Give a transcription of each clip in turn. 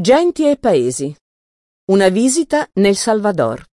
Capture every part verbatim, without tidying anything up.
Genti e paesi. Una visita nel Salvador.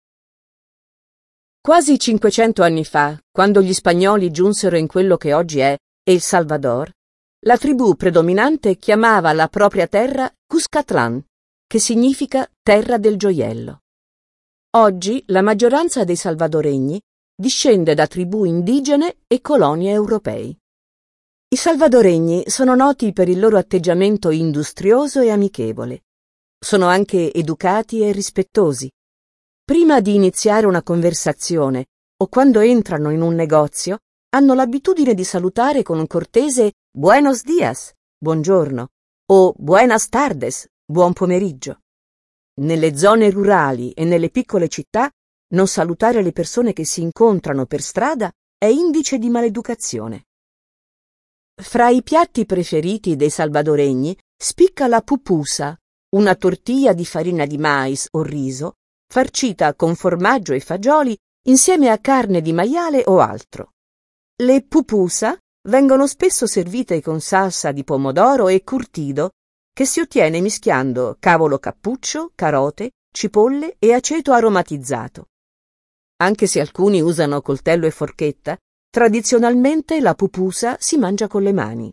Quasi cinquecento anni fa, quando gli spagnoli giunsero in quello che oggi è El Salvador, la tribù predominante chiamava la propria terra Cuscatlán, che significa terra del gioiello. Oggi la maggioranza dei salvadoregni discende da tribù indigene e colonie europei. I salvadoregni sono noti per il loro atteggiamento industrioso e amichevole. Sono anche educati e rispettosi. Prima di iniziare una conversazione o quando entrano in un negozio, hanno l'abitudine di salutare con un cortese Buenos días, buongiorno, o Buenas tardes, buon pomeriggio. Nelle zone rurali e nelle piccole città, non salutare le persone che si incontrano per strada è indice di maleducazione. Fra i piatti preferiti dei salvadoregni spicca la pupusa, una tortilla di farina di mais o riso, farcita con formaggio e fagioli insieme a carne di maiale o altro. Le pupusa vengono spesso servite con salsa di pomodoro e curtido, che si ottiene mischiando cavolo cappuccio, carote, cipolle e aceto aromatizzato. Anche se alcuni usano coltello e forchetta, tradizionalmente la pupusa si mangia con le mani.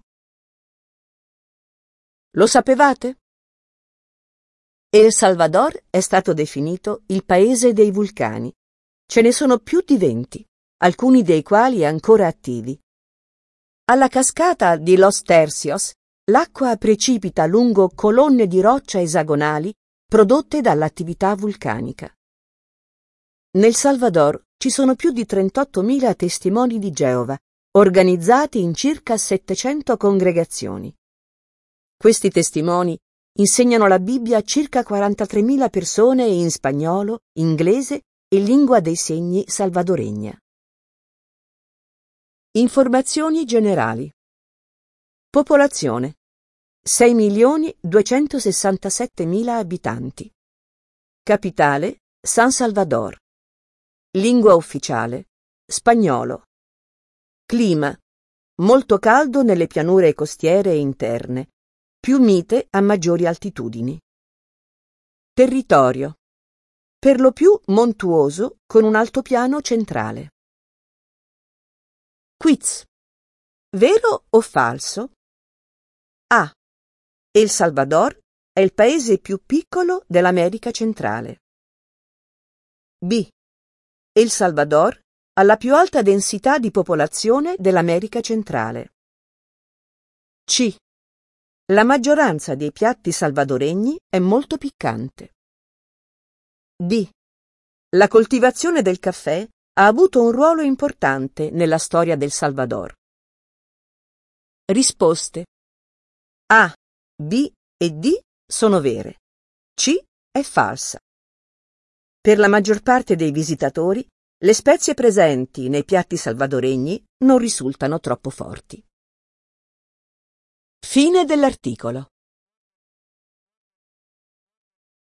Lo sapevate? El Salvador è stato definito il paese dei vulcani. Ce ne sono più di venti, alcuni dei quali ancora attivi. Alla cascata di Los Tercios, l'acqua precipita lungo colonne di roccia esagonali prodotte dall'attività vulcanica. Nel Salvador ci sono più di trentottomila testimoni di Geova, organizzati in circa settecento congregazioni. Questi testimoni insegnano la Bibbia a circa quarantatremila persone in spagnolo, inglese e lingua dei segni salvadoregna. Informazioni generali. Popolazione: sei milioni duecentosessantasettemila abitanti. Capitale: San Salvador. Lingua ufficiale: spagnolo. Clima: molto caldo nelle pianure costiere e interne, più mite a maggiori altitudini. Territorio: per lo più montuoso con un altopiano centrale. Quiz: vero o falso? A. El Salvador è il paese più piccolo dell'America centrale. B. El Salvador ha la più alta densità di popolazione dell'America centrale. C. La maggioranza dei piatti salvadoregni è molto piccante. D. La coltivazione del caffè ha avuto un ruolo importante nella storia del Salvador. Risposte: A, B e D sono vere. C è falsa. Per la maggior parte dei visitatori, le spezie presenti nei piatti salvadoregni non risultano troppo forti. Fine dell'articolo.